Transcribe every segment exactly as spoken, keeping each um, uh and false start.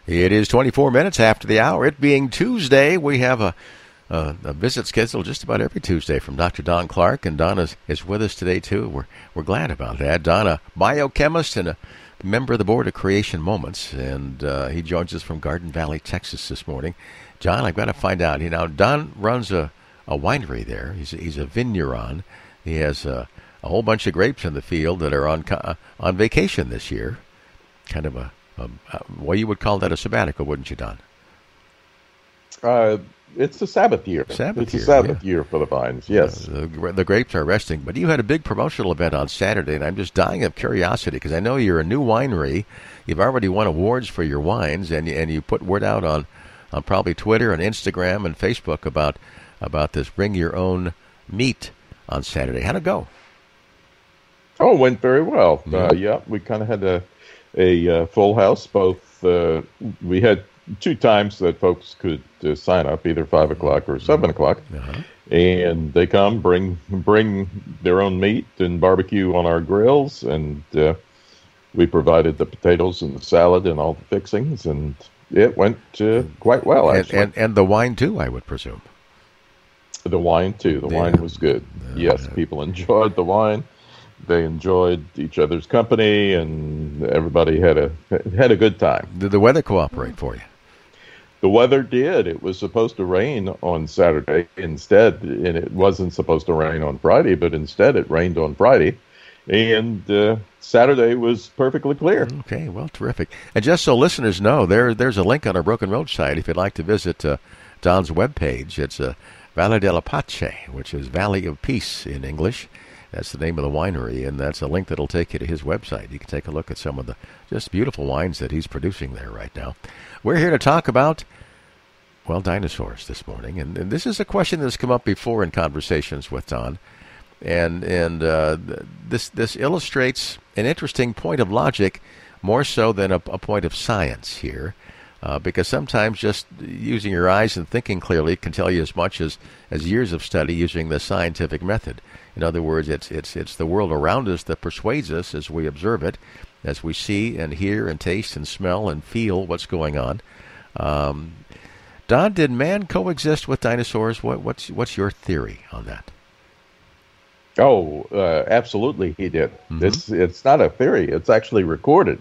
It is twenty-four minutes after the hour. It being Tuesday, we have a, a, a visit scheduled just about every Tuesday from Doctor Don Clark, and Don is, is with us today, too. We're we're glad about that. Don, a biochemist and a member of the board of Creation Moments, and uh, he joins us from Garden Valley, Texas this morning. John, I've got to find out. You know, Don runs a, a winery there. He's a, he's a vigneron. He has a, a whole bunch of grapes in the field that are on uh, on vacation this year. Kind of a Um, uh, well, you would call that a sabbatical, wouldn't you, Don? Uh, it's a Sabbath year. Sabbath it's year, a Sabbath yeah. year for the vines, yes. Uh, the, the grapes are resting. But you had a big promotional event on Saturday, and I'm just dying of curiosity because I know you're a new winery. You've already won awards for your wines, and, and you put word out on, on probably Twitter and Instagram and Facebook about, about this Bring Your Own Meat on Saturday. How'd it go? Oh, it went very well. Yeah, uh, yeah we kind of had a... a uh, full house. Both uh, we had two times that folks could uh, sign up, either five o'clock or seven o'clock, uh-huh. and they come bring bring their own meat and barbecue on our grills, and uh, we provided the potatoes and the salad and all the fixings, and it went uh, quite well. Actually, and, and and the wine too, I would presume. The wine too. The yeah. wine was good. Yeah. Yes, people enjoyed the wine. They enjoyed each other's company, and everybody had a had a good time. Did the weather cooperate for you? The weather did. It was supposed to rain on Saturday instead, and it wasn't supposed to rain on Friday, but instead it rained on Friday, and uh, Saturday was perfectly clear. Okay, well, terrific. And just so listeners know, there there's a link on our Broken Road site if you'd like to visit uh, Don's webpage. It's uh, Valle della Pace, which is Valley of Peace in English. That's the name of the winery, and that's a link that'll take you to his website. You can take a look at some of the just beautiful wines that he's producing there right now. We're here to talk about, well, dinosaurs this morning, and, and this is a question that's come up before in conversations with Don, and and uh, this this illustrates an interesting point of logic more so than a, a point of science here, uh, because sometimes just using your eyes and thinking clearly can tell you as much as, as years of study using the scientific method. In other words, it's it's it's the world around us that persuades us as we observe it, as we see and hear and taste and smell and feel what's going on. Um, Don, did man coexist with dinosaurs? What, what's what's your theory on that? Oh, uh, absolutely, he did. Mm-hmm. It's it's not a theory; it's actually recorded.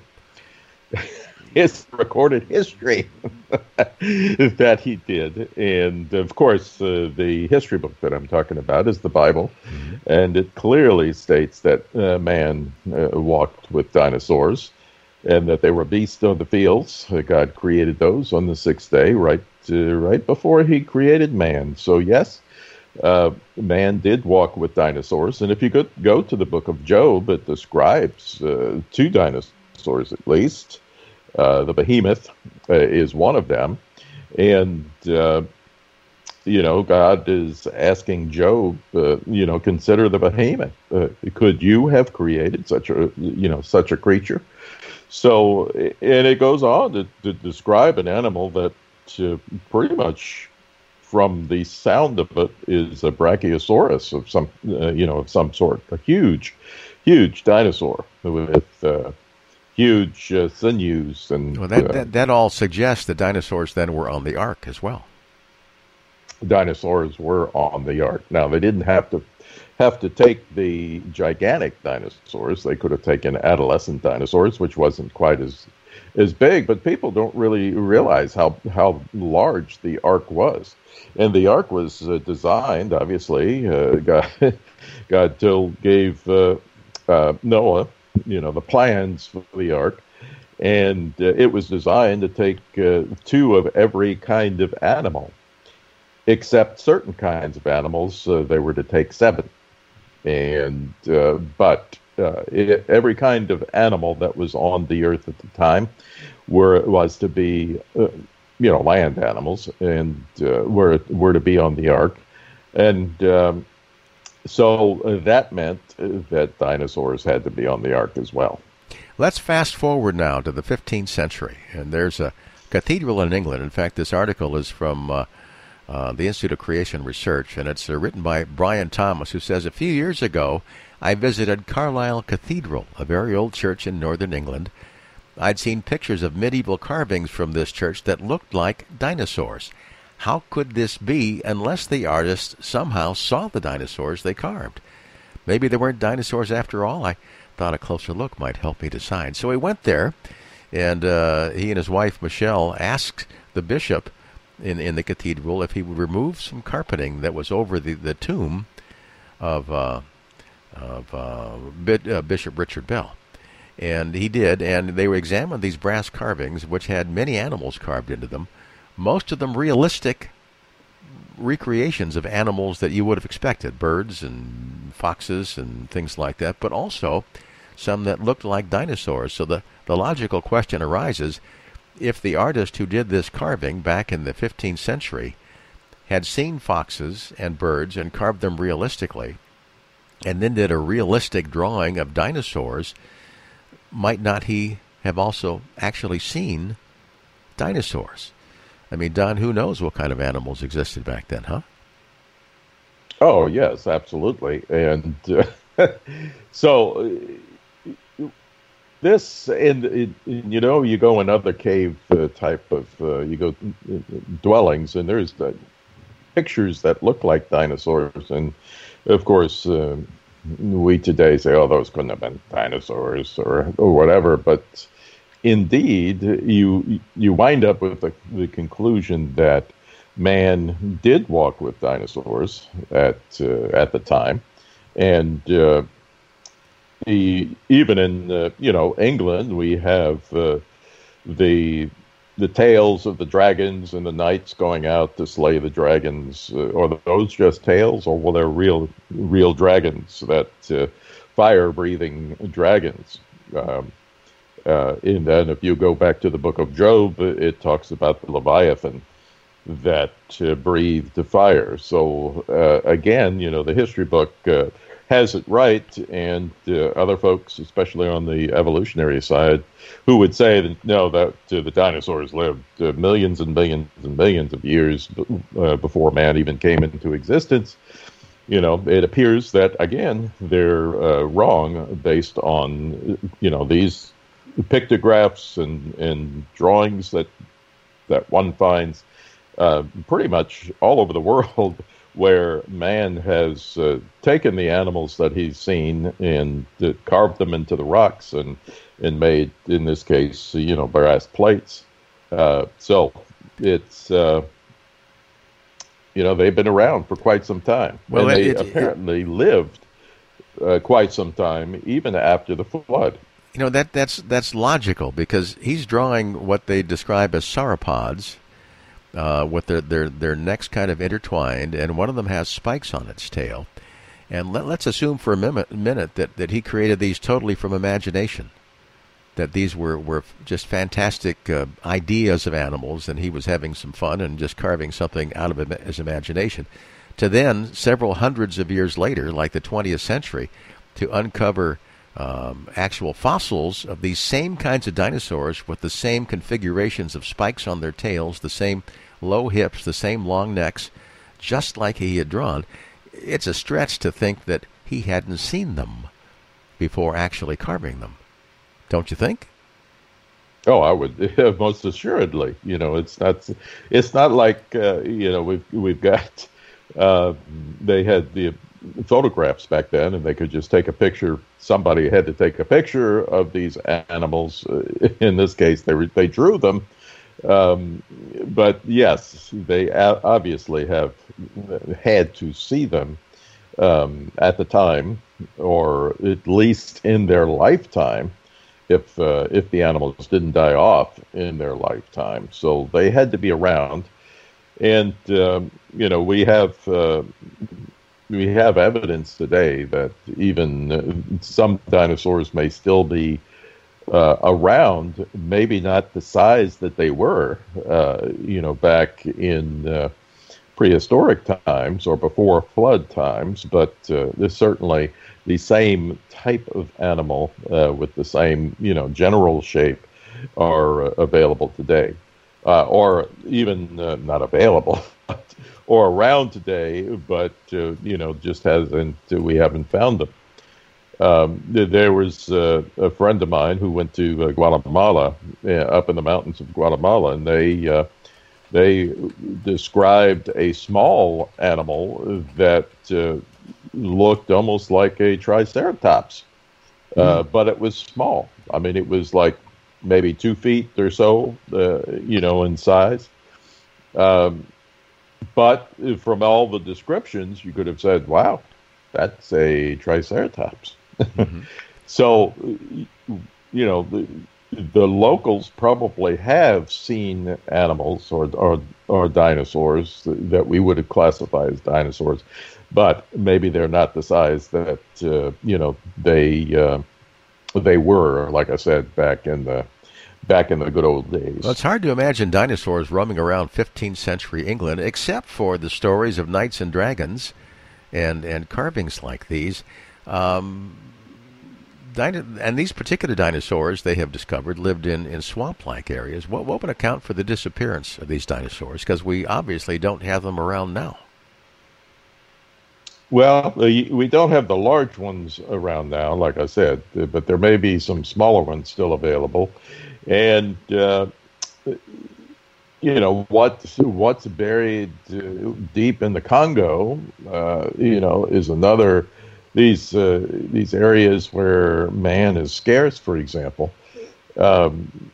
It's recorded history that he did. And, of course, uh, the history book that I'm talking about is the Bible, mm-hmm. and it clearly states that uh, man uh, walked with dinosaurs and that they were beasts of the fields. Uh, God created those on the sixth day, right, uh, right before he created man. So, yes, uh, man did walk with dinosaurs. And if you could go to the book of Job, it describes uh, two dinosaurs at least. Uh, the behemoth uh, is one of them. And, uh, you know, God is asking Job, uh, you know, consider the behemoth. Uh, could you have created such a, you know, such a creature? So, and it goes on to, to describe an animal that uh, pretty much from the sound of it is a brachiosaurus of some, uh, you know, of some sort, a huge, huge dinosaur with, uh, huge uh, sinews. And well, that, uh, that that all suggests that dinosaurs then were on the ark as well. Dinosaurs were on the ark. Now, they didn't have to have to take the gigantic dinosaurs. They could have taken adolescent dinosaurs, which wasn't quite as as big, but people don't really realize how, how large the ark was. And the ark was uh, designed, obviously, uh, God, God told, gave uh, uh, Noah, you know, the plans for the ark, and uh, it was designed to take uh, two of every kind of animal, except certain kinds of animals. Uh, they were to take seven, and uh, but uh, it, every kind of animal that was on the earth at the time were was to be, uh, you know, land animals, and uh, were were to be on the ark, and um, So uh, that meant uh, that dinosaurs had to be on the ark as well. Let's fast forward now to the fifteenth century, and there's a cathedral in England. In fact, this article is from uh, uh, the Institute of Creation Research, and it's uh, written by Brian Thomas, who says, a few years ago, I visited Carlisle Cathedral, a very old church in northern England, I'd seen pictures of medieval carvings from this church that looked like dinosaurs. How could this be unless the artist somehow saw the dinosaurs they carved? Maybe they weren't dinosaurs after all. I thought a closer look might help me decide. So we went there, and uh, he and his wife, Michelle, asked the bishop in, in the cathedral if he would remove some carpeting that was over the, the tomb of, uh, of uh, B- uh, Bishop Richard Bell. And he did, and they examined these brass carvings, which had many animals carved into them, most of them realistic recreations of animals that you would have expected, birds and foxes and things like that, but also some that looked like dinosaurs. So the, the logical question arises, if the artist who did this carving back in the fifteenth century had seen foxes and birds and carved them realistically, and then did a realistic drawing of dinosaurs, might not he have also actually seen dinosaurs? I mean, Don, who knows what kind of animals existed back then, huh? Oh, yes, absolutely. And uh, so uh, this, and, and, you know, you go in other cave uh, type of, uh, you go uh, dwellings, and there's the pictures that look like dinosaurs. And, of course, uh, we today say, oh, those couldn't have been dinosaurs or, or whatever, but indeed, you you wind up with the, the conclusion that man did walk with dinosaurs at uh, at the time, and uh, he, even in uh, you know England, we have uh, the the tales of the dragons and the knights going out to slay the dragons. Uh, are those just tales, or were there real real dragons, that uh, fire breathing dragons? Um, Uh, and then if you go back to the book of Job, it talks about the Leviathan that uh, breathed fire. So uh, again, you know, the history book uh, has it right, and uh, other folks, especially on the evolutionary side, who would say that, no, that uh, the dinosaurs lived uh, millions and millions and millions of years uh, before man even came into existence. You know, it appears that, again, they're uh, wrong based on, you know, these pictographs and, and drawings that that one finds uh, pretty much all over the world, where man has uh, taken the animals that he's seen and uh, carved them into the rocks and and made, in this case, you know, brass plates. Uh, so it's uh, you know, they've been around for quite some time. Well, and they it, apparently it, lived uh, quite some time, even after the flood. You know, that that's that's logical, because he's drawing what they describe as sauropods, uh, with their, their, their necks kind of intertwined, and one of them has spikes on its tail. And let, let's assume for a minute, minute that, that he created these totally from imagination, that these were, were just fantastic uh, ideas of animals, and he was having some fun and just carving something out of his imagination. To then, several hundreds of years later, like the twentieth century, to uncover Um, actual fossils of these same kinds of dinosaurs with the same configurations of spikes on their tails, the same low hips, the same long necks, just like he had drawn. It's a stretch to think that he hadn't seen them before actually carving them. Don't you think? Oh, I would, most assuredly. You know, it's not. It's not like uh, you know we've we've got. Uh, they had the photographs back then, and they could just take a picture. Somebody had to take a picture of these animals. Uh, in this case, they re- they drew them. Um, but yes, they a- obviously have had to see them um, at the time, or at least in their lifetime, if uh, if the animals didn't die off in their lifetime. So they had to be around, and um, you know we have. Uh, We have evidence today that even uh, some dinosaurs may still be uh, around, maybe not the size that they were, uh, you know, back in uh, prehistoric times or before flood times, but uh, there's certainly the same type of animal uh, with the same, you know, general shape are uh, available today, uh, or even uh, not available. Or around today, but uh, you know, just hasn't. Uh, we haven't found them. Um, there was uh, a friend of mine who went to uh, Guatemala, uh, up in the mountains of Guatemala, and they uh, they described a small animal that uh, looked almost like a triceratops, uh, mm. but it was small. I mean, it was like maybe two feet or so, uh, you know, in size. Um, but from all the descriptions, you could have said, "Wow, that's a triceratops." Mm-hmm. So, you know, the, the locals probably have seen animals or, or or dinosaurs that we would classify as dinosaurs, but maybe they're not the size that uh, you know they uh, they were. Like I said, back in the back in the good old days. Well, it's hard to imagine dinosaurs roaming around fifteenth century England, except for the stories of knights and dragons, and and carvings like these. Um, dino- and these particular dinosaurs, they have discovered, lived in, in swamp-like areas. What, what would account for the disappearance of these dinosaurs? Because we obviously don't have them around now. Well, we don't have the large ones around now, like I said, but there may be some smaller ones still available. And, uh, you know, what, what's buried deep in the Congo, uh, you know, is another... These uh, these areas where man is scarce, for example. Um,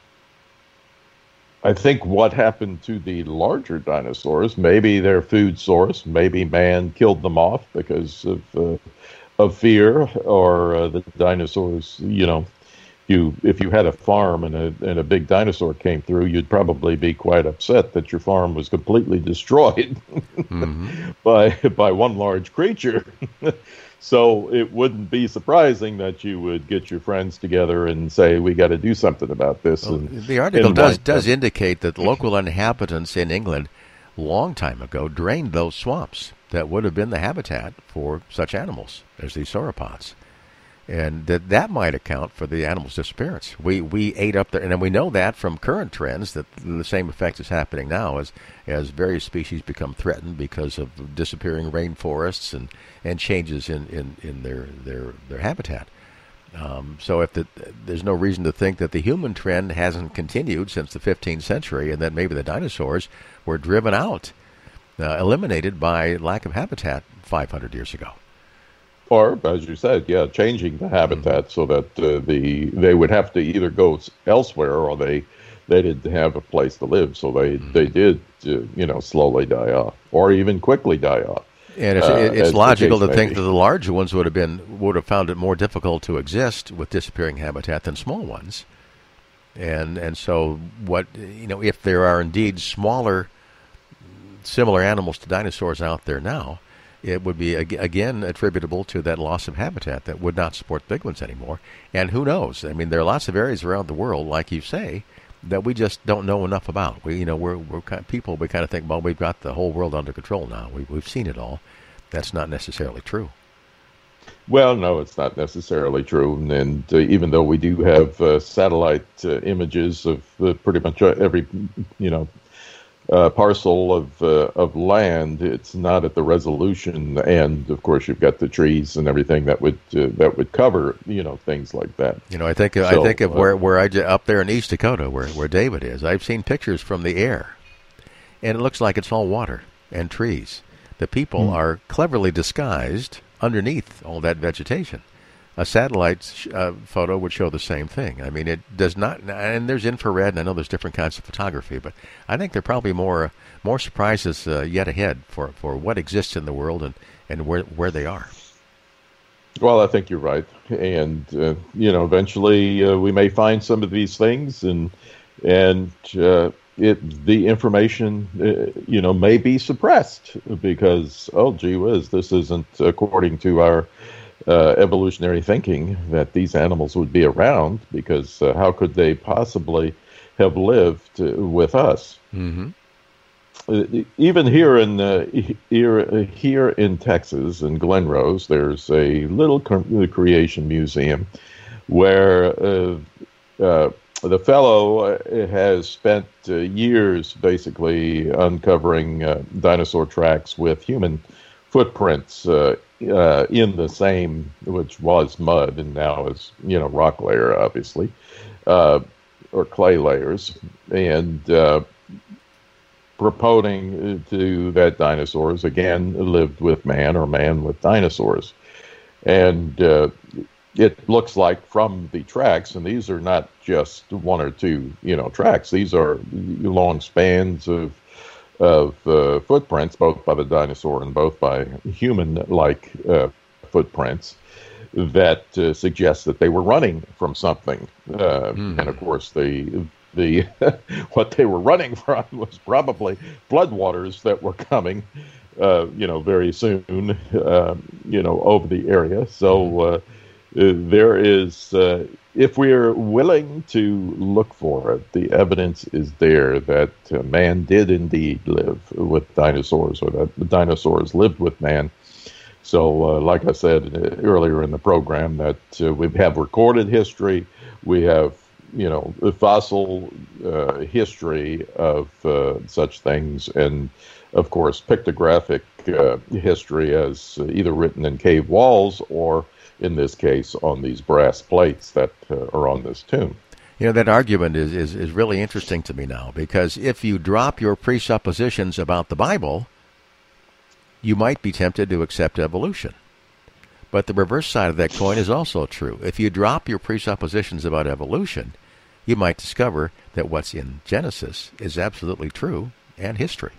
I think what happened to the larger dinosaurs, maybe their food source, maybe man killed them off because of uh, of fear, or uh, the dinosaurs, you know, you if you had a farm and a and a big dinosaur came through, you'd probably be quite upset that your farm was completely destroyed mm-hmm. by by one large creature. So it wouldn't be surprising that you would get your friends together and say, we got to do something about this. Well, and, the article does does indicate that local inhabitants in England a long time ago drained those swamps that would have been the habitat for such animals as these sauropods. And that that might account for the animal's disappearance. We we ate up there, and then we know that from current trends that the same effect is happening now as as various species become threatened because of disappearing rainforests and, and changes in, in, in their, their their habitat. Um, so if the, there's no reason to think that the human trend hasn't continued since the fifteenth century, and that maybe the dinosaurs were driven out, uh, eliminated by lack of habitat five hundred years ago. Or, as you said, yeah, changing the habitat mm-hmm. so that uh, the they would have to either go elsewhere, or they they didn't have a place to live, so they mm-hmm. they did uh, you know slowly die off, or even quickly die off. And it's, uh, it's logical to think that the larger ones would have been would have found it more difficult to exist with disappearing habitat than small ones. And and so what you know, if there are indeed smaller, similar animals to dinosaurs out there now, it would be, again, attributable to that loss of habitat that would not support big ones anymore. And who knows? I mean, there are lots of areas around the world, like you say, that we just don't know enough about. We, you know, we're, we're kind of people, we kind of think, well, we've got the whole world under control now. We, we've seen it all. That's not necessarily true. Well, no, it's not necessarily true. And, and uh, even though we do have uh, satellite uh, images of uh, pretty much every, you know, Uh, parcel of uh, of land, it's not at the resolution, and of course you've got the trees and everything that would uh, that would cover you know things like that. You know, I think so, I think of where uh, where I up there in East Dakota, where where David is. I've seen pictures from the air, and it looks like it's all water and trees. The people hmm. are cleverly disguised underneath all that vegetation. A satellite uh, photo would show the same thing. I mean, it does not, and there's infrared, and I know there's different kinds of photography, but I think there are probably more more surprises uh, yet ahead for, for what exists in the world and, and where where they are. Well, I think you're right, and uh, you know, eventually uh, we may find some of these things, and and uh, it the information uh, you know may be suppressed because oh gee whiz, this isn't according to our Uh, evolutionary thinking that these animals would be around, because uh, how could they possibly have lived uh, with us? Mm-hmm. Uh, even here in uh, here, here in Texas, in Glen Rose, there's a little co- creation museum where uh, uh, the fellow has spent uh, years basically uncovering uh, dinosaur tracks with human footprints uh, uh, in the same, which was mud and now is, you know, rock layer, obviously, uh, or clay layers, and uh, proponing to that dinosaurs, again, lived with man or man with dinosaurs. And uh, it looks like from the tracks, and these are not just one or two, you know, tracks. These are long spans of of uh, footprints, both by the dinosaur and both by human-like uh, footprints, that uh, suggest that they were running from something. Uh, mm. And of course, the the what they were running from was probably floodwaters that were coming, uh, you know, very soon, uh, you know, over the area. So uh, there is, uh, if we are willing to look for it, the evidence is there that uh, man did indeed live with dinosaurs, or that the dinosaurs lived with man. So, uh, like I said uh, earlier in the program, that uh, we have recorded history, we have, you know, the fossil uh, history of uh, such things, and of course, pictographic uh, history as uh, either written in cave walls or, in this case, on these brass plates that uh, are on this tomb. You know, that argument is, is, is really interesting to me now, because if you drop your presuppositions about the Bible, you might be tempted to accept evolution. But the reverse side of that coin is also true. If you drop your presuppositions about evolution, you might discover that what's in Genesis is absolutely true and history.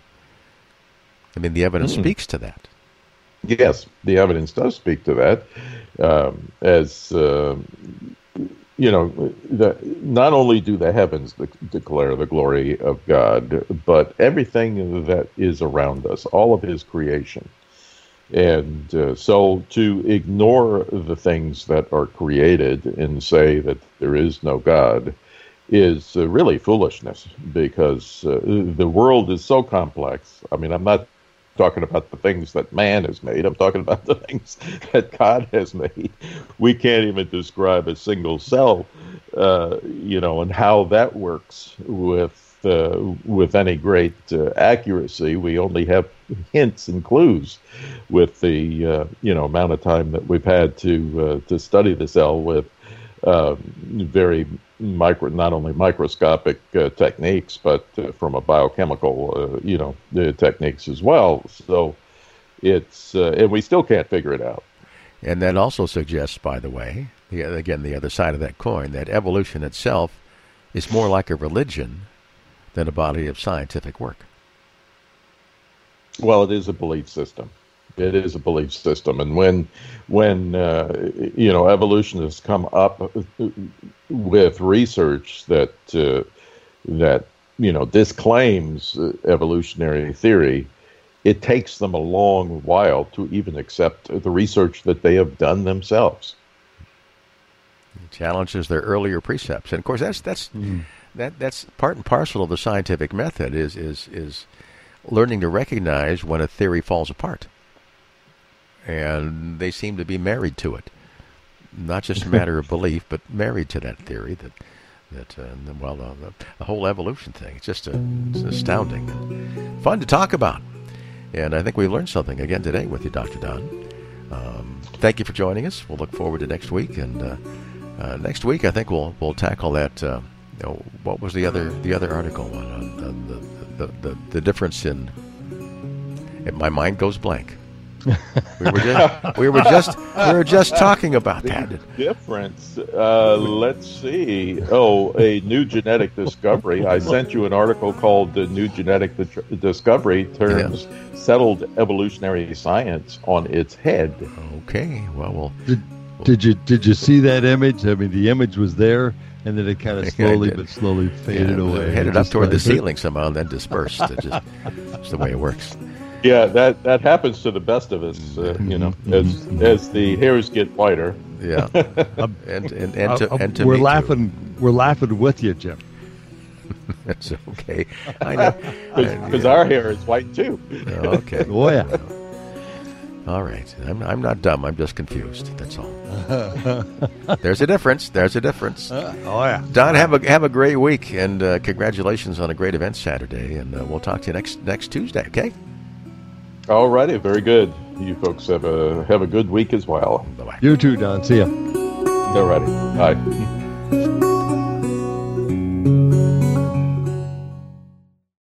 I mean, the evidence mm-hmm. speaks to that. Yes, the evidence does speak to that. Um, as, uh, you know, the, not only do the heavens de- declare the glory of God, but everything that is around us, all of his creation. And uh, so to ignore the things that are created and say that there is no God is uh, really foolishness, because uh, the world is so complex. I mean, I'm not talking about the things that man has made. I'm talking about the things that God has made. We can't even describe a single cell, uh, you know, and how that works with uh, with any great uh, accuracy. We only have hints and clues with the uh, you know amount of time that we've had to uh, to study the cell with uh, very micro, not only microscopic uh, techniques, but uh, from a biochemical, uh, you know, uh, techniques as well. So it's, uh, and we still can't figure it out. And that also suggests, by the way, the, again, the other side of that coin, that evolution itself is more like a religion than a body of scientific work. Well, it is a belief system. It is a belief system, and when, when uh, you know, evolutionists come up with research that uh, that you know disclaims evolutionary theory, it takes them a long while to even accept the research that they have done themselves. It challenges their earlier precepts, and of course, that's that's mm. that that's part and parcel of the scientific method is is is learning to recognize when a theory falls apart. And they seem to be married to it, not just a matter of belief, but married to that theory. That, that uh, well, uh, the, the whole evolution thing. It's just uh, it's astounding and fun to talk about. And I think we learned something again today with you, Doctor Don. Um, thank you for joining us. We'll look forward to next week. And uh, uh, next week, I think we'll we'll tackle that. Uh, you know, what was the other the other article on uh, the, the, the the difference in? It, my mind goes blank. we were just we were just we were just talking about that difference. Uh, let's see. Oh, a new genetic discovery. I sent you an article called "The New Genetic Discovery Turns yeah. Settled Evolutionary Science on Its Head." Okay. Well, well. Did, did you did you see that image? I mean, the image was there, and then it kind of slowly but slowly faded yeah, away. Headed up toward the ceiling somehow, and then dispersed. It just, it's the way it works. Yeah, that, that happens to the best of us, uh, you know, as as the hairs get whiter. Yeah, and and and to, and to we're me laughing, too. we're laughing with you, Jim. That's okay. I know because our hair is white too. Okay. Oh yeah. All right. I'm I'm not dumb. I'm just confused. That's all. There's a difference. There's a difference. Uh, oh yeah. Don, have a have a great week, and uh, congratulations on a great event Saturday. And uh, we'll talk to you next next Tuesday. Okay. All righty, very good. You folks have a have a good week as well. Bye-bye. You too, Don. See ya. All righty. Bye.